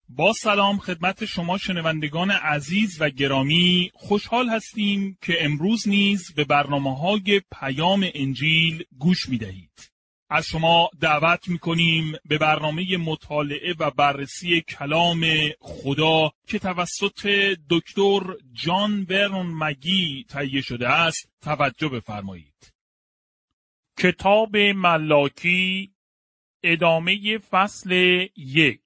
با سلام خدمت شما شنوندگان عزیز و گرامی، خوشحال هستیم که امروز نیز به برنامه‌های پیام انجیل گوش می‌دهید. از شما دعوت می‌کنیم به برنامه مطالعه و بررسی کلام خدا که توسط دکتر جان ورنون مگی تهیه شده است توجه بفرمایید. کتاب ملاکی، ادامه فصل 1.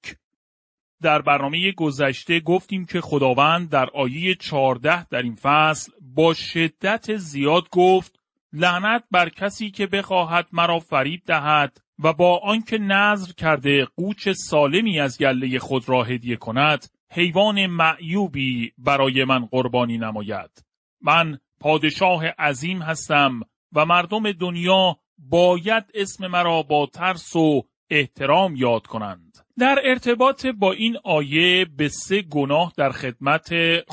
در برنامه گذشته گفتیم که خداوند در آیه 14 در این فصل با شدت زیاد گفت: لعنت بر کسی که بخواهد مرا فریب دهد و با آنکه نذر کرده قوچ سالمی از گله خود را هدیه کند، حیوان معیوبی برای من قربانی نماید. من پادشاه عظیم هستم و مردم دنیا باید اسم مرا با ترس و احترام یاد کنند. در ارتباط با این آیه به 3 گناه در خدمت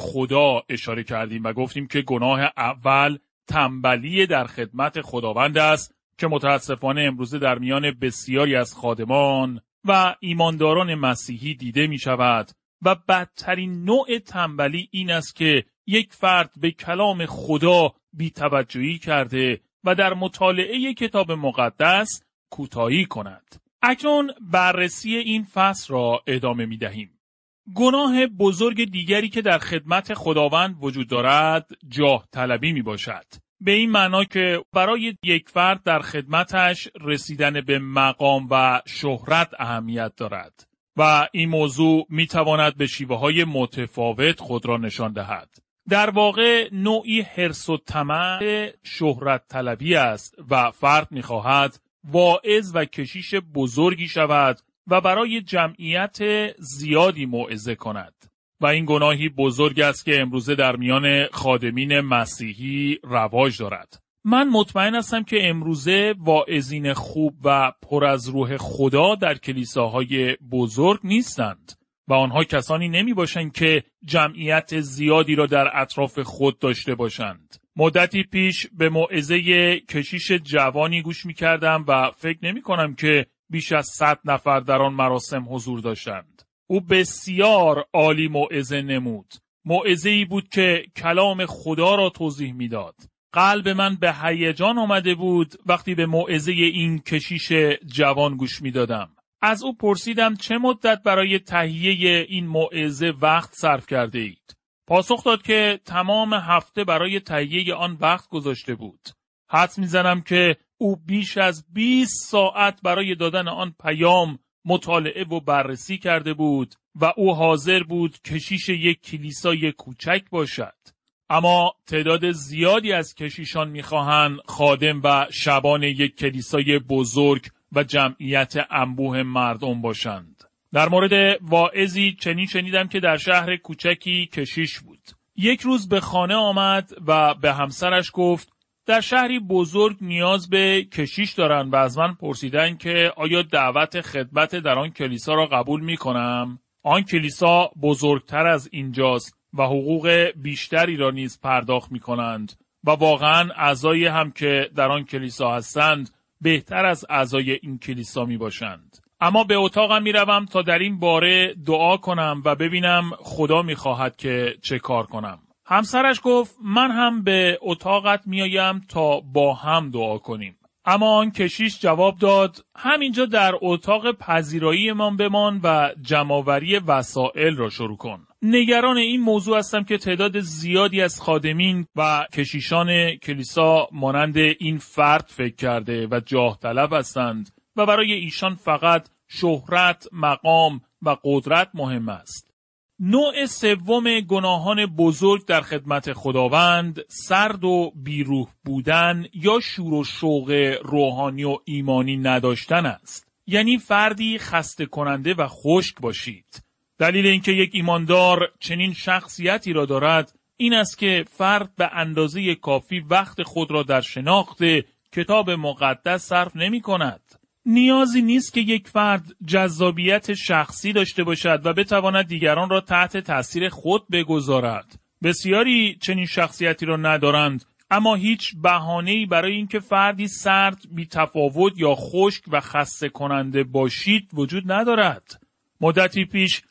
خدا اشاره کردیم و گفتیم که گناه اول تنبلی در خدمت خداوند است که متاسفانه امروزه در میان بسیاری از خادمان و ایمانداران مسیحی دیده می شود و بدترین نوع تنبلی این است که یک فرد به کلام خدا بی‌توجهی کرده و در مطالعه کتاب مقدس کوتاهی کند. اکنون بررسی این فصل را ادامه می دهیم. گناه بزرگ دیگری که در خدمت خداوند وجود دارد جاه طلبی می باشد. به این معنا که برای یک فرد در خدمتش رسیدن به مقام و شهرت اهمیت دارد و این موضوع می تواند به شیوه‌های متفاوت خود را نشان دهد. در واقع نوعی حرص و طمع شهرت طلبی است و فرد می خواهد واعظ و کشیش بزرگی شود و برای جمعیت زیادی موعظه کند و این گناهی بزرگ است که امروزه در میان خادمین مسیحی رواج دارد. من مطمئن هستم که امروزه واعظین خوب و پر از روح خدا در کلیساهای بزرگ نیستند و آنها کسانی نمی باشند که جمعیت زیادی را در اطراف خود داشته باشند. مدتی پیش به موعظه کشیش جوانی گوش می کردم و فکر نمی کنم که بیش از 100 نفر در آن مراسم حضور داشتند. او بسیار عالی موعظه نمود. موعظه‌ای بود که کلام خدا را توضیح می داد. قلب من به هیجان آمده بود وقتی به موعظه این کشیش جوان گوش می دادم. از او پرسیدم چه مدت برای تهیه این موعظه وقت صرف کرده اید؟ پاسخ داد که تمام هفته برای تهیه آن وقت گذاشته بود. حدس میزنم که او بیش از 20 ساعت برای دادن آن پیام مطالعه و بررسی کرده بود و او حاضر بود کشیش یک کلیسای کوچک باشد. اما تعداد زیادی از کشیشان میخواهند خادم و شبان یک کلیسای بزرگ و جمعیت انبوه مردم باشند. در مورد واعظی چنین شنیدم که در شهر کوچکی کشیش بود. یک روز به خانه آمد و به همسرش گفت در شهری بزرگ نیاز به کشیش دارند و از من پرسیدن که آیا دعوت خدمت در آن کلیسا را قبول می کنم؟ آن کلیسا بزرگتر از اینجاست و حقوق بیشتری را نیز پرداخت می کنند و واقعا اعضای هم که در آن کلیسا هستند بهتر از اعضای این کلیسا می باشند. اما به اتاقم می روم تا در این باره دعا کنم و ببینم خدا می خواهد که چه کار کنم. همسرش گفت من هم به اتاقت می آیم تا با هم دعا کنیم. اما آن کشیش جواب داد همینجا در اتاق پذیرایی من بمان و جمع‌آوری وسایل را شروع کن. نگران این موضوع هستم که تعداد زیادی از خادمین و کشیشان کلیسا مانند این فرد فکر کرده و جاه طلب هستند و برای ایشان فقط شهرت، مقام و قدرت مهم است. نوع سوم گناهان بزرگ در خدمت خداوند سرد و بیروح بودن یا شور و شوق روحانی و ایمانی نداشتن است. یعنی فردی خسته کننده و خشک باشید. دلیل اینکه یک ایماندار چنین شخصیتی را دارد این است که فرد به اندازه کافی وقت خود را در شناخت کتاب مقدس صرف نمی کند. نیازی نیست که یک فرد جذابیت شخصی داشته باشد و بتواند دیگران را تحت تاثیر خود بگذارد. بسیاری چنین شخصیتی را ندارند، اما هیچ بهانه‌ای برای اینکه فردی سرد، بی‌تفاوت یا خشک و خسته کننده باشید وجود ندارد. مدتی پیش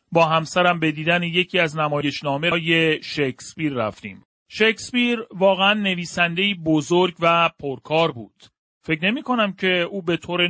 با همسرم به دیدن یکی از نمایشنامه‌های شکسپیر رفتیم. شکسپیر واقعا نویسنده‌ای بزرگ و پرکار بود. فکر نمی کنم که او به طور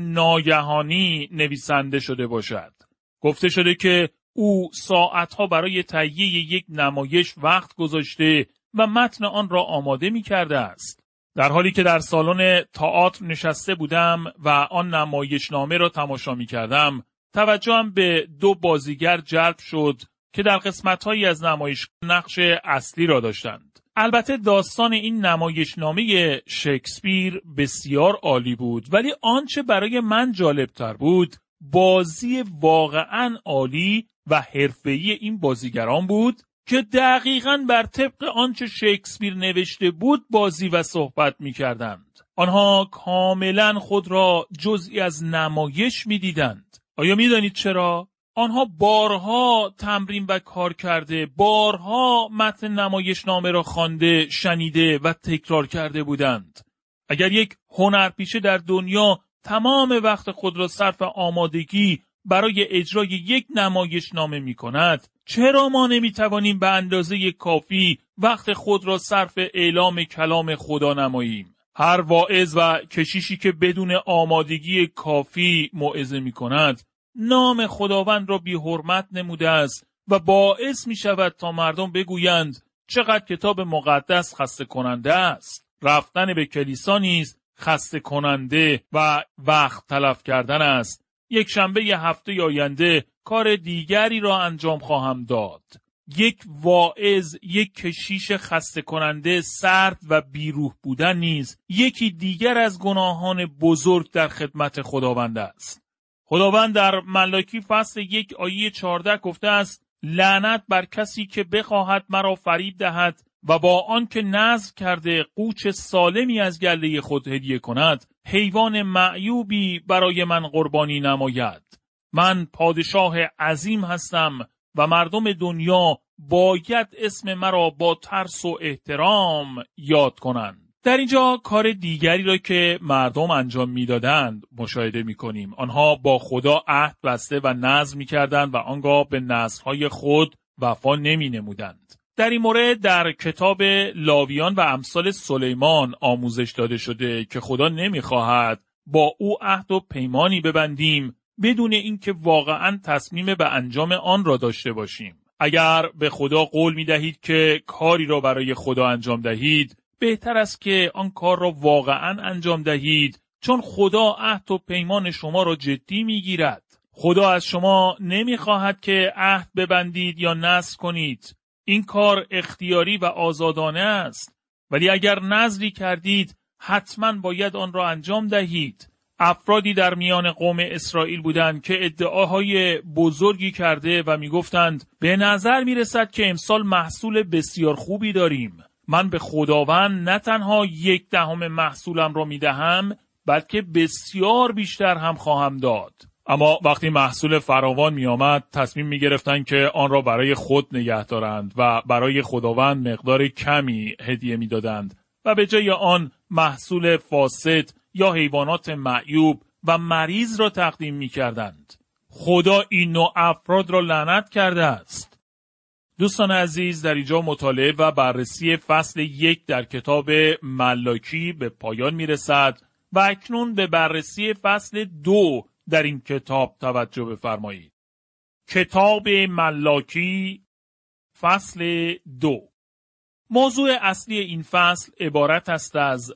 ناگهانی نویسنده شده باشد. گفته شده که او ساعتها برای تهیه یک نمایش وقت گذاشته و متن آن را آماده می کرده است. در حالی که در سالن تئاتر نشسته بودم و آن نمایشنامه را تماشا می کردم، توجهم به دو بازیگر جلب شد که در قسمت‌هایی از نمایش نقش اصلی را داشتند. البته داستان این نمایشنامه شکسپیر بسیار عالی بود، ولی آنچه برای من جالبتر بود بازی واقعاً عالی و حرفه‌ای این بازیگران بود که دقیقاً بر طبق آنچه شکسپیر نوشته بود بازی و صحبت می‌کردند. آنها کاملاً خود را جزئی از نمایش می‌دیدند. آیا می‌دانید چرا؟ آنها بارها تمرین و کار کرده، بارها متن نمایشنامه را خوانده، شنیده و تکرار کرده بودند. اگر یک هنرپیشه در دنیا تمام وقت خود را صرف آمادگی برای اجرای یک نمایشنامه می‌کند، چرا ما نمی‌توانیم به اندازه کافی وقت خود را صرف اعلام کلام خدا نماییم؟ هر واعظ و کشیشی که بدون آمادگی کافی موعظه می‌کند، نام خداوند را بی حرمت نموده است و باعث می شود تا مردم بگویند چقدر کتاب مقدس خسته کننده است. رفتن به کلیسا نیز خسته کننده و وقت تلف کردن است. یک شنبه هفته آینده کار دیگری را انجام خواهم داد. یک واعظ، یک کشیش خسته کننده، سرد و بیروح بودن نیز یکی دیگر از گناهان بزرگ در خدمت خداوند است. خداوند در ملاکی فصل 1 آیه 14 گفته است: لعنت بر کسی که بخواهد مرا فریب دهد و با آن که نذر کرده قوچ سالمی از گله خود هدیه کند، حیوان معیوبی برای من قربانی نماید. من پادشاه عظیم هستم و مردم دنیا باید اسم مرا با ترس و احترام یاد کنند. در اینجا کار دیگری را که مردم انجام میدادند مشاهده میکنیم. آنها با خدا عهد بسته و نذر میکردند و آنگاه به نذرهای خود وفا نمینمودند. در این مورد در کتاب لاویان و امثال سلیمان آموزش داده شده که خدا نمیخواهد با او عهد و پیمانی ببندیم بدون اینکه واقعا تصمیم به انجام آن را داشته باشیم. اگر به خدا قول میدهید که کاری را برای خدا انجام دهید، بهتر است که آن کار را واقعا انجام دهید، چون خدا عهد و پیمان شما را جدی میگیرد. خدا از شما نمیخواهد که عهد ببندید یا نذر کنید. این کار اختیاری و آزادانه است. ولی اگر نذری کردید، حتما باید آن را انجام دهید. افرادی در میان قوم اسرائیل بودند که ادعاهای بزرگی کرده و میگفتند به نظر میرسد که امسال محصول بسیار خوبی داریم. من به خداوند نه تنها 1/10 محصولم را میدهم، بلکه بسیار بیشتر هم خواهم داد. اما وقتی محصول فراوان می آمد، تصمیم می گرفتند که آن را برای خود نگه دارند و برای خداوند مقدار کمی هدیه می دادند و به جای آن محصول فاسد یا حیوانات معیوب و مریض را تقدیم می کردند. خدا این نوع افراد را لعنت کرده است. دوستان عزیز، در اینجا مطالعه و بررسی فصل 1 در کتاب ملاکی به پایان می رسد و اکنون به بررسی فصل 2 در این کتاب توجه بفرمایید. کتاب ملاکی فصل 2. موضوع اصلی این فصل عبارت است از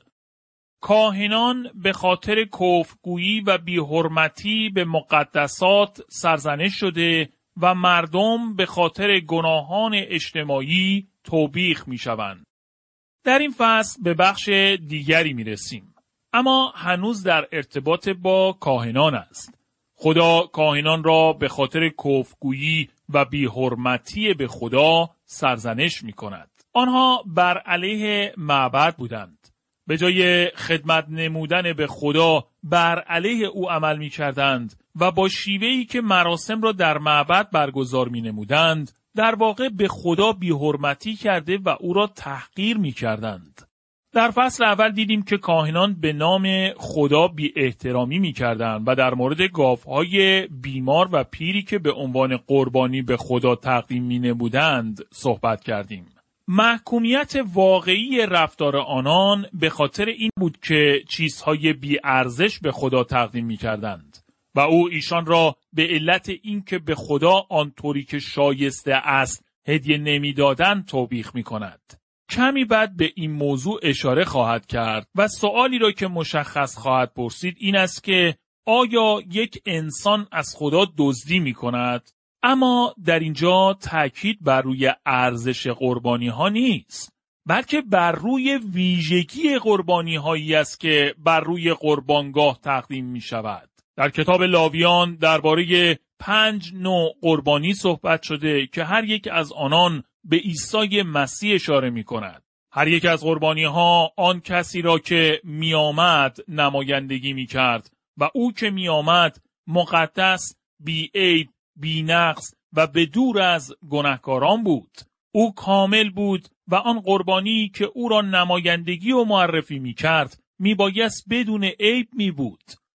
کاهنان به خاطر کفرگویی و بی‌حرمتی به مقدسات سرزنش شده و مردم به خاطر گناهان اجتماعی توبیخ می شوند. در این فصل به بخش دیگری می رسیم. اما هنوز در ارتباط با کاهنان است. خدا کاهنان را به خاطر کفرگویی و بی‌حرمتی به خدا سرزنش می کند. آنها بر علیه معبد بودند. به جای خدمت نمودن به خدا بر علیه او عمل می کردند و با شیوهی که مراسم را در معبد برگزار می نمودند در واقع به خدا بی‌حرمتی کرده و او را تحقیر می کردند. در فصل اول دیدیم که کاهنان به نام خدا بی احترامی می کردن و در مورد گاوهای بیمار و پیری که به عنوان قربانی به خدا تقدیم می نمودند صحبت کردیم. محکومیت واقعی رفتار آنان به خاطر این بود که چیزهای بی ارزش به خدا تقدیم می کردند و او ایشان را به علت اینکه به خدا آنطوری که شایسته است هدیه نمی دادند توبیخ می کند. کمی بعد به این موضوع اشاره خواهد کرد و سؤالی را که مشخص خواهد پرسید این است که آیا یک انسان از خدا دزدی می کند؟ اما در اینجا تاکید بر روی ارزش قربانی ها نیست، بلکه بر روی ویژگی قربانی هایی است که بر روی قربانگاه تقدیم می شود. در کتاب لاویان درباره 5 نوع قربانی صحبت شده که هر یک از آنان به عیسی مسیح اشاره می کند. هر یک از قربانی ها آن کسی را که می آمد نمایندگی می کرد و او که می آمد مقدس، بی عیب، بی نقص و به دور از گناهکاران بود. او کامل بود و آن قربانی که او را نمایندگی و معرفی می کرد می بایست بدون عیب می بود.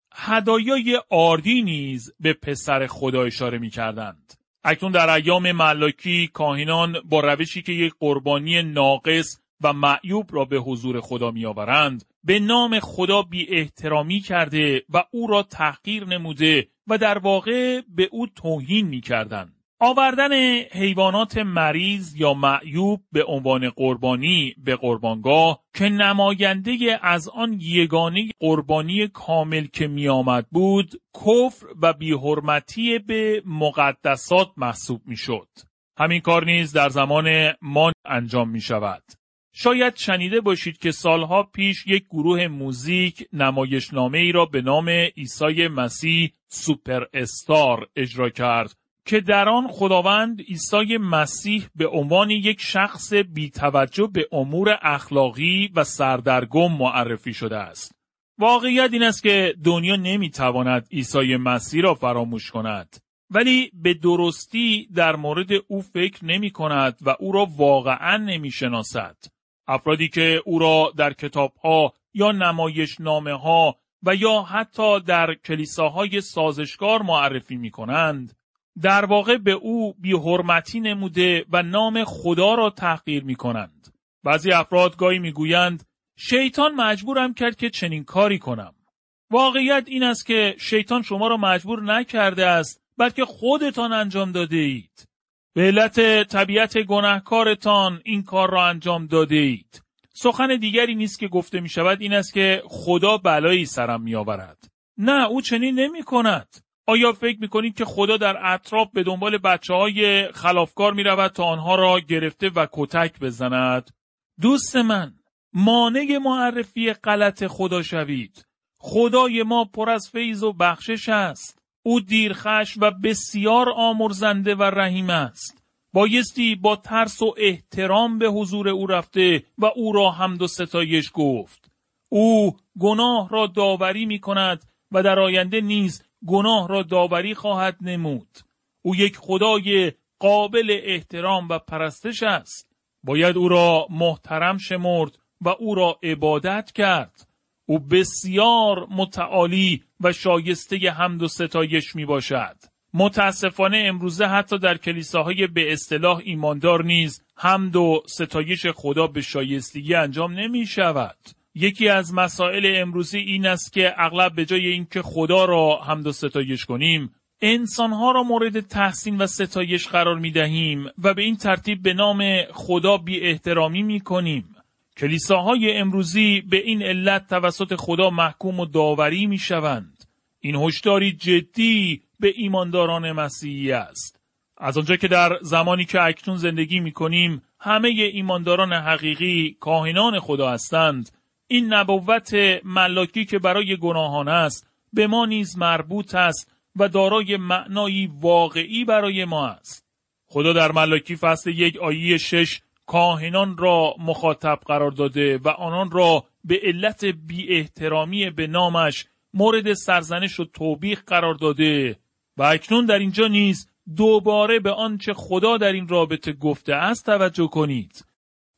هدایای آردی نیز به پسر خدا اشاره می کردند. اکنون در ایام ملاکی کاهنان با روشی که یک قربانی ناقص و معیوب را به حضور خدا می آورند به نام خدا بی احترامی کرده و او را تحقیر نموده و در واقع به او توهین می کردند. آوردن حیوانات مریض یا معیوب به عنوان قربانی به قربانگاه که نماینده از آن یگانه قربانی کامل که می آمد بود، کفر و بی‌حرمتی به مقدسات محسوب می شد. همین کار نیز در زمان ما انجام می شود. شاید شنیده باشید که سالها پیش یک گروه موزیک نمایشنامه ای را به نام عیسی مسیح سوپر استار اجرا کرد که در آن خداوند عیسی مسیح به عنوان یک شخص بی‌توجه به امور اخلاقی و سردرگم معرفی شده است. واقعیت این است که دنیا نمی‌تواند عیسی مسیح را فراموش کند، ولی به درستی در مورد او فکر نمی‌کند و او را واقعاً نمی‌شناسد. افرادی که او را در کتاب‌ها یا نمایشنامه‌ها و یا حتی در کلیساهای سازشکار معرفی می‌کنند، در واقع به او بی‌حرمتی نموده و نام خدا را تحقیر می‌کنند. بعضی افراد گاهی می‌گویند شیطان مجبورم کرد که چنین کاری کنم. واقعیت این است که شیطان شما را مجبور نکرده است، بلکه خودتان انجام داده اید. به علت طبیعت گناهکارتان این کار را انجام داده اید. سخن دیگری نیست که گفته می شود این است که خدا بلایی سرم می آورد. نه، او چنین نمی کند. آیا فکر می کنید که خدا در اطراف به دنبال بچه‌های خلافکار می رود تا آنها را گرفته و کتک بزند؟ دوست من، مانع معرفی غلط خدا شوید. خدای ما پر از فیض و بخشش است. او دیرخش و بسیار آمرزنده و رحیم است. بایستی با ترس و احترام به حضور او رفته و او را حمد و ستایش گفت. او گناه را داوری می کند و در آینده نیز گناه را داوری خواهد نمود. او یک خدای قابل احترام و پرستش است. باید او را محترم شمرد و او را عبادت کرد. او بسیار متعالی و شایسته حمد و ستایش می باشد. متاسفانه امروزه حتی در کلیساهای به اصطلاح ایماندار نیز حمد و ستایش خدا به شایستگی انجام نمی شود. یکی از مسائل امروزی این است که اغلب به جای اینکه خدا را حمد و ستایش کنیم، انسانها را مورد تحسین و ستایش قرار می دهیم و به این ترتیب به نام خدا بی احترامی می کنیم. کلیساهای امروزی به این علت توسط خدا محکوم و داوری می شوند. این هشداری جدی به ایمانداران مسیحی است. از آنجا که در زمانی که اکنون زندگی می کنیم همه ایمانداران حقیقی کاهنان خدا هستند، این نبوت ملاکی که برای گناهان است به ما نیز مربوط است و دارای معنایی واقعی برای ما است. خدا در ملاکی فصل 1 آیه 6 کاهنان را مخاطب قرار داده و آنان را به علت بی احترامی به نامش مورد سرزنش و توبیخ قرار داده و اکنون در اینجا نیز دوباره به آنچه خدا در این رابطه گفته است توجه کنید.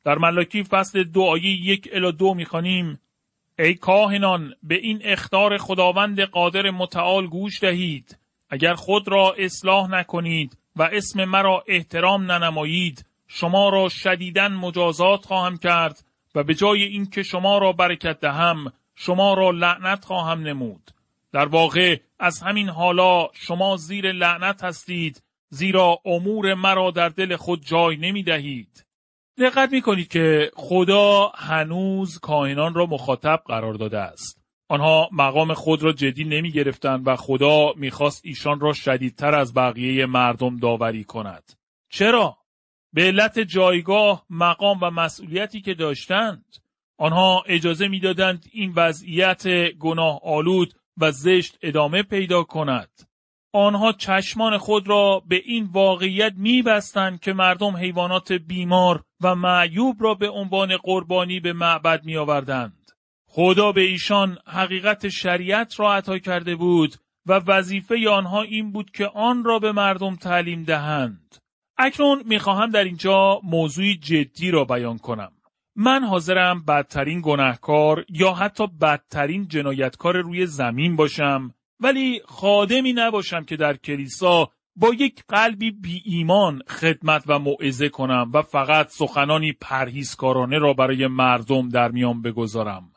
در ملاکی فصل 2 آیه 1 الی 2 می‌خوانیم: ای کاهنان، به این اخطار خداوند قادر متعال گوش دهید. اگر خود را اصلاح نکنید و اسم مرا احترام ننمایید، شما را شدیداً مجازات خواهم کرد و به جای اینکه شما را برکت دهم، شما را لعنت خواهم نمود. در واقع از همین حالا شما زیر لعنت هستید، زیرا امور مرا در دل خود جای نمی دهید. دقت می کنید که خدا هنوز کاهنان را مخاطب قرار داده است. آنها مقام خود را جدی نمی گرفتند و خدا می خواست ایشان را شدیدتر از بقیه مردم داوری کند. چرا؟ به علت جایگاه، مقام و مسئولیتی که داشتند. آنها اجازه می دادند این وضعیت گناه آلود و زشت ادامه پیدا کند. آنها چشمان خود را به این واقعیت می بستند که مردم حیوانات بیمار و معیوب را به عنوان قربانی به معبد می آوردند. خدا به ایشان حقیقت شریعت را عطا کرده بود و وظیفه آنها این بود که آن را به مردم تعلیم دهند. اکنون می خواهم در اینجا موضوعی جدی را بیان کنم. من حاضرم بدترین گناهکار یا حتی بدترین جنایتکار روی زمین باشم، ولی خادمی نباشم که در کلیسا با یک قلبی بی ایمان خدمت و موعظه کنم و فقط سخنانی پرهیزکارانه را برای مردم در میان بگذارم.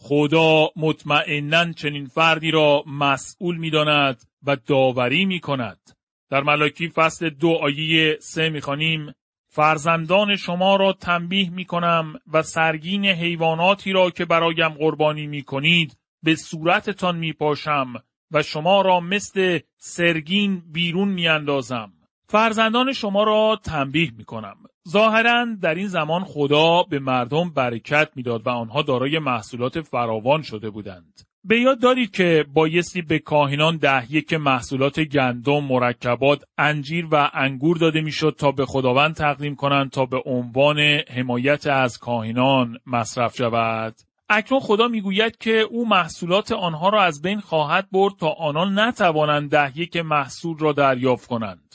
خدا مطمئناً چنین فردی را مسئول می‌داند و داوری می‌کند. در ملاکی فصل 2 آیه 3 می‌خوانیم: فرزندان شما را تنبیه می‌کنم و سرگین حیواناتی را که برایم قربانی می‌کنید به صورتتان می‌پاشم و شما را مثل سرگین بیرون می‌اندازم. فرزندان شما را تنبیه می‌کنم. ظاهراً در این زمان خدا به مردم برکت می‌داد و آنها دارای محصولات فراوان شده بودند. به یاد دارید که بایستی به کاهنان 10 محصولات گندم، مرکبات، انجیر و انگور داده میشد تا به خداوند تقدیم کنند تا به عنوان حمایت از کاهنان مصرف شود. اکنون خدا میگوید که او محصولات آنها را از بین خواهد برد تا آنان نتوانند 10 محصول را دریافت کنند.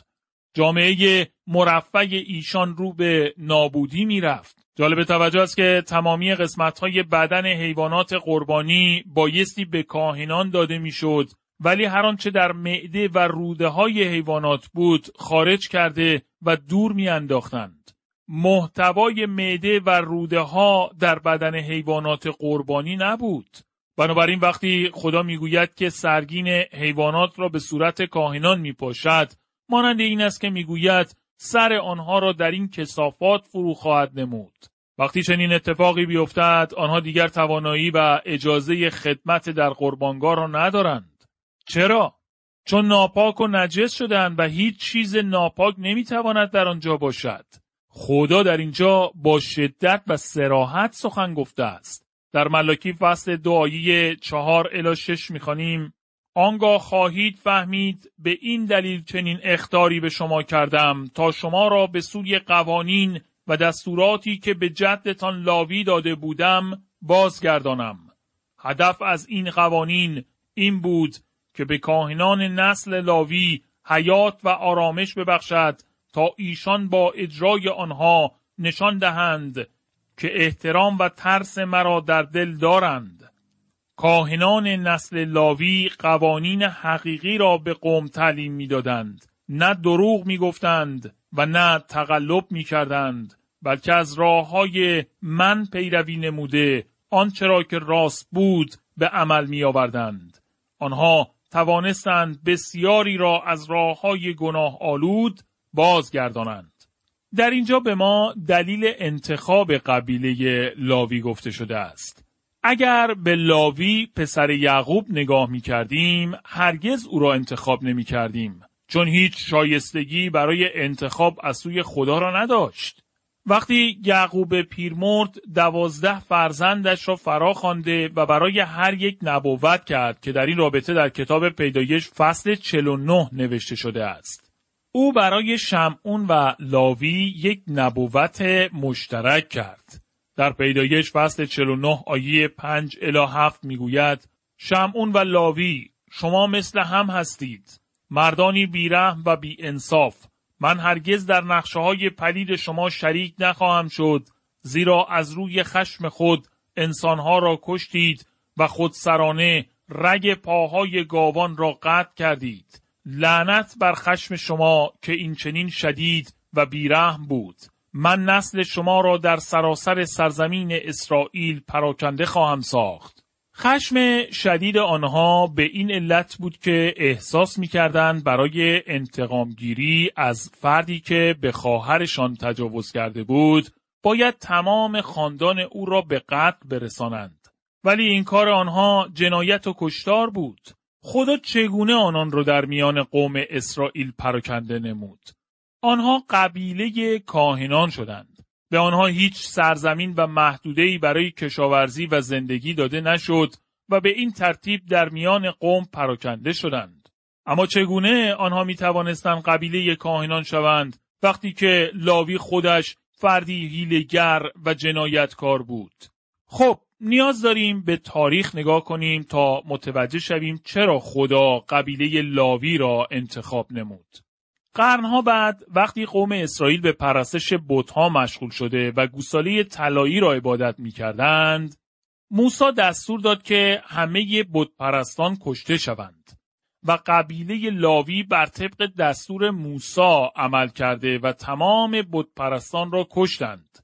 جامعه مرفع ایشان رو به نابودی میرفت. جالب توجه است که تمامی قسمت‌های بدن حیوانات قربانی بایستی به کاهنان داده میشد، ولی هر آنچه در معده و روده‌های حیوانات بود خارج کرده و دور میانداختند. محتوای معده و روده‌ها در بدن حیوانات قربانی نبود. بنابراین وقتی خدا میگوید که سرگین حیوانات را به صورت کاهنان میپاشد، مانند این است که میگوید سر آنها را در این کثافات فرو خواهد نمود. وقتی چنین اتفاقی بیفتد، آنها دیگر توانایی و اجازه خدمت در قربانگاه را ندارند. چرا؟ چون ناپاک و نجس شدند و هیچ چیز ناپاک نمیتواند در آنجا باشد. خدا در اینجا با شدت و صراحت سخن گفته است. در ملاکی فصل 2 آیه 4 الی 6 می‌خوانیم: آنگاه خواهید فهمید به این دلیل چنین اخطاری به شما کردم تا شما را به سوی قوانین و دستوراتی که به جدتان لاوی داده بودم بازگردانم. هدف از این قوانین این بود که به کاهنان نسل لاوی حیات و آرامش ببخشد تا ایشان با اجرای آنها نشان دهند که احترام و ترس مرا در دل دارند. کاهنان نسل لاوی قوانین حقیقی را به قوم تعلیم می‌دادند، نه دروغ می‌گفتند و نه تقلب می‌کردند، بلکه از راه‌های من پیروی نموده آنچه را که راست بود به عمل می‌آوردند. آنها توانستند بسیاری را از راه‌های گناه آلود بازگردانند. در اینجا به ما دلیل انتخاب قبیله لاوی گفته شده است. اگر به لاوی پسر یعقوب نگاه می کردیم، هرگز او را انتخاب نمی کردیم، چون هیچ شایستگی برای انتخاب از سوی خدا را نداشت. وقتی یعقوب پیر مرد، 12 فرزندش را فرا خوانده و برای هر یک نبوت کرد که در این رابطه در کتاب پیدایش فصل 49 نوشته شده است. او برای شمعون و لاوی یک نبوت مشترک کرد. در پیدایش فصل 49 آیه 5 الی 7 میگوید: شمعون و لاوی، شما مثل هم هستید، مردانی بیرحم و بی انصاف. من هرگز در نقشه‌های پلید شما شریک نخواهم شد، زیرا از روی خشم خود انسانها را کشتید و خودسرانه رگ پاهای گاوان را قطع کردید. لعنت بر خشم شما که این چنین شدید و بیرحم بود. من نسل شما را در سراسر سرزمین اسرائیل پراکنده خواهم ساخت. خشم شدید آنها به این علت بود که احساس می‌کردند برای انتقامگیری از فردی که به خواهرشان تجاوز کرده بود باید تمام خاندان او را به قتل برسانند. ولی این کار آنها جنایت و کشتار بود. خدا چگونه آنان را در میان قوم اسرائیل پراکنده نمود؟ آنها قبیله کاهنان شدند. به آنها هیچ سرزمین و محدوده‌ای برای کشاورزی و زندگی داده نشد و به این ترتیب در میان قوم پراکنده شدند. اما چگونه آنها می توانستند قبیله کاهنان شوند وقتی که لاوی خودش فردی حیله‌گر و جنایتکار بود؟ خب نیاز داریم به تاریخ نگاه کنیم تا متوجه شویم چرا خدا قبیله لاوی را انتخاب نمود. قرنها بعد وقتی قوم اسرائیل به پرستش بت‌ها مشغول شده و گوساله طلایی را عبادت می‌کردند، موسی دستور داد که همه بت پرستان کشته شوند و قبیله لاوی بر طبق دستور موسی عمل کرده و تمام بت پرستان را کشتند.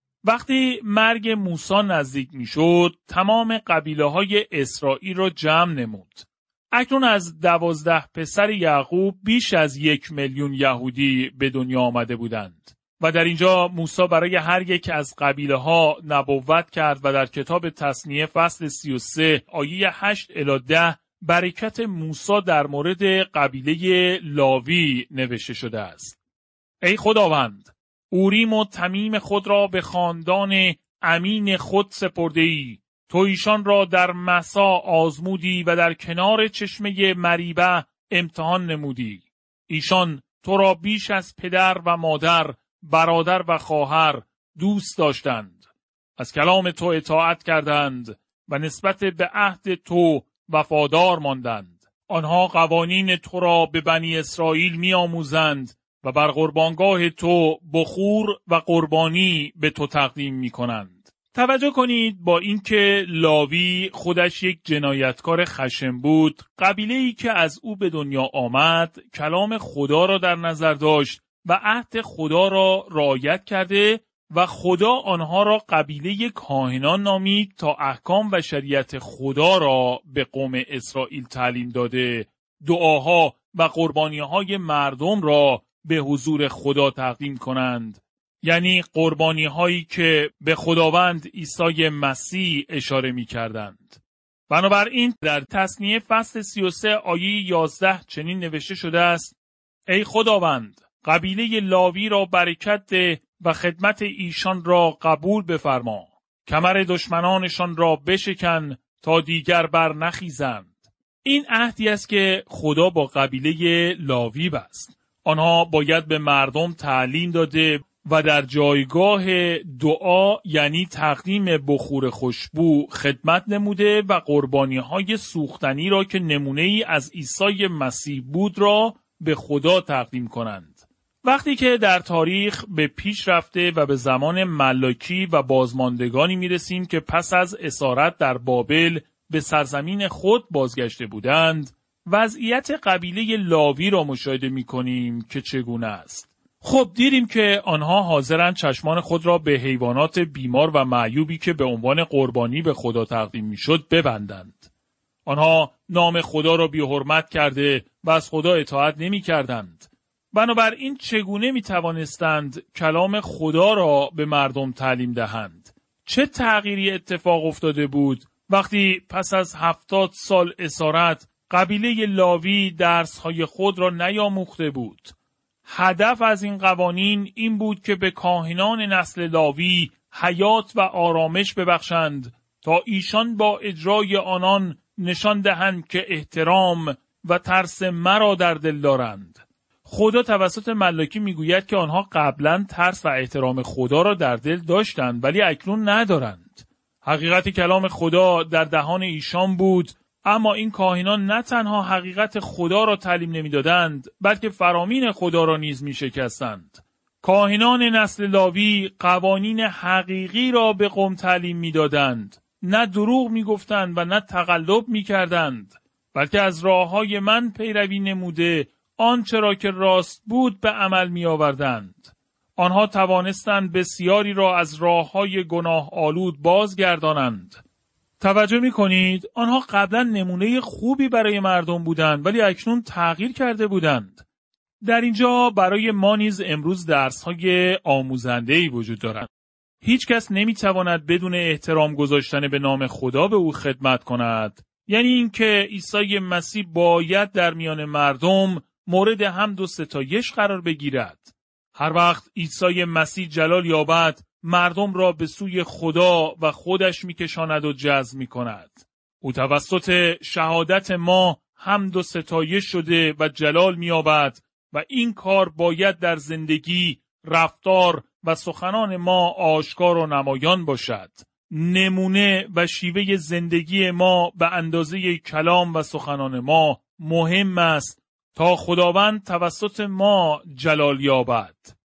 وقتی مرگ موسی نزدیک می‌شد، تمام قبیله‌های اسرائیل را جمع نمود. اکنون از 12 پسر یعقوب بیش از 1,000,000 یهودی به دنیا آمده بودند و در اینجا موسی برای هر یک از قبیله ها نبوت کرد و در کتاب تثنیه فصل 33 آیه 8 الی 10 برکت موسی در مورد قبیله لاوی نوشته شده است. ای خداوند، اوریم و تمیم خود را به خاندان امین خود سپرده‌ای. تو ایشان را در مسا آزمودی و در کنار چشمه مریبه امتحان نمودی. ایشان تو را بیش از پدر و مادر، برادر و خواهر دوست داشتند. از کلام تو اطاعت کردند و نسبت به عهد تو وفادار ماندند. آنها قوانین تو را به بنی اسرائیل می آموزند و بر قربانگاه تو بخور و قربانی به تو تقدیم می کنند. توجه کنید با اینکه لاوی خودش یک جنایتکار خشن بود، قبیله‌ای که از او به دنیا آمد کلام خدا را در نظر داشت و عهد خدا را رعایت کرده و خدا آنها را قبیله کاهنان نامید تا احکام و شریعت خدا را به قوم اسرائیل تعلیم داده، دعاها و قربانی‌های مردم را به حضور خدا تقدیم کنند. یعنی قربانی هایی که به خداوند عیسی مسیح اشاره می کردند. بنابراین در تثنیه فصل 33 آیه 11 چنین نوشته شده است: ای خداوند، قبیله لاوی را برکت ده و خدمت ایشان را قبول بفرما. کمر دشمنانشان را بشکن تا دیگر بر نخیزند. این عهدی است که خدا با قبیله لاوی بست. آنها باید به مردم تعلیم داده و در جایگاه دعا یعنی تقدیم بخور خوشبو خدمت نموده و قربانی‌های سوختنی را که نمونه‌ای از عیسی مسیح بود را به خدا تقدیم کنند. وقتی که در تاریخ به پیش رفته و به زمان ملاکی و بازماندگانی میرسیم که پس از اسارت در بابل به سرزمین خود بازگشته بودند، وضعیت قبیله لاوی را مشاهده می‌کنیم که چگونه است. خب دیدیم که آنها حاضرند چشمان خود را به حیوانات بیمار و معیوبی که به عنوان قربانی به خدا تقدیم میشد ببندند. آنها نام خدا را بی‌حرمت کرده و از خدا اطاعت نمی کردند. بنابراین چگونه می توانستند کلام خدا را به مردم تعلیم دهند؟ چه تغییری اتفاق افتاده بود وقتی پس از 70 سال اسارت قبیله لاوی درس‌های خود را نیاموخته بود؟ هدف از این قوانین این بود که به کاهنان نسل لاوی حیات و آرامش ببخشند تا ایشان با اجرای آنان نشان دهند که احترام و ترس مرا در دل دارند. خدا توسط ملاکی میگوید که آنها قبلا ترس و احترام خدا را در دل داشتند ولی اکنون ندارند. حقیقت کلام خدا در دهان ایشان بود، اما این کاهنان نه تنها حقیقت خدا را تعلیم نمیدادند بلکه فرامین خدا را نیز میشکستند. کاهنان نسل لاوی قوانین حقیقی را به قوم تعلیم می‌دادند، نه دروغ می‌گفتند و نه تقلب می‌کردند، بلکه از راه‌های من پیروی نموده آنچه را که راست بود به عمل می‌آوردند. آنها توانستند بسیاری را از راه‌های گناه آلود بازگردانند. توجه می‌کنید آنها قبلا نمونه خوبی برای مردم بودند ولی اکنون تغییر کرده بودند. در اینجا برای ما نیز امروز درس‌های آموزنده‌ای وجود دارند. هیچ کس نمی‌تواند بدون احترام گذاشتن به نام خدا به او خدمت کند. یعنی اینکه عیسی مسیح باید در میان مردم مورد حمد و ستایش قرار بگیرد. هر وقت عیسی مسیح جلال یابد، مردم را به سوی خدا و خودش می‌کشاند و جذب می‌کند. او توسط شهادت ما حمد و ستایش شده و جلال می‌یابد و این کار باید در زندگی، رفتار و سخنان ما آشکار و نمایان باشد. نمونه و شیوه زندگی ما به اندازه کلام و سخنان ما مهم است تا خداوند توسط ما جلال یابد.